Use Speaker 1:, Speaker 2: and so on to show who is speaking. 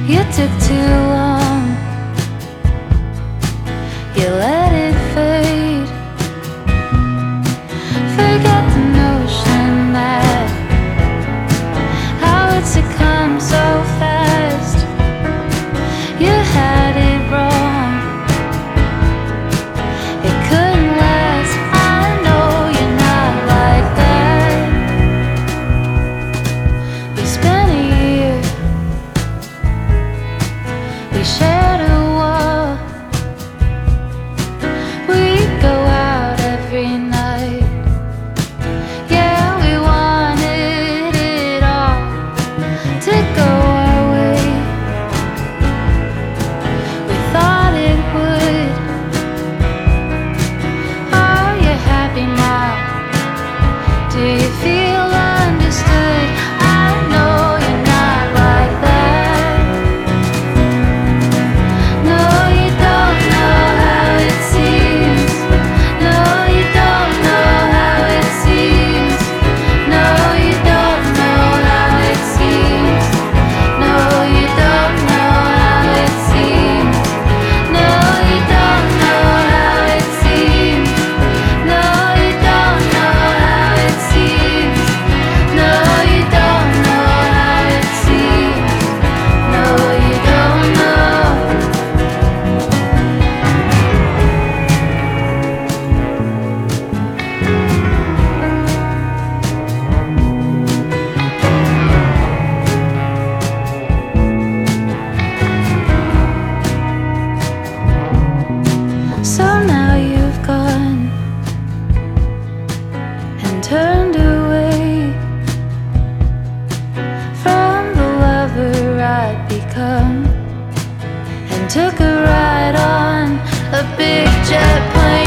Speaker 1: You took too long. You let it fade. Forget the notion that how it's to come so fast. You had it wrong. It couldn't last. I know you're not like that. We spent a year. We shared a wall. We'd go out every night. Yeah, we wanted it all to go our way. We thought it would. Are you happy now? Do you feel understood? I know you're not like that. No, you don't know how it seems. No, you don't know how it seems. No, you don't know how it seems. No, you don't know how it seems. No, you don't know how it seems. No, you don't know how it seems. No, you don't know how it seems. No, you don't know. So now you've gone and turned away from the lover I'd become, and took a ride on a big jet plane.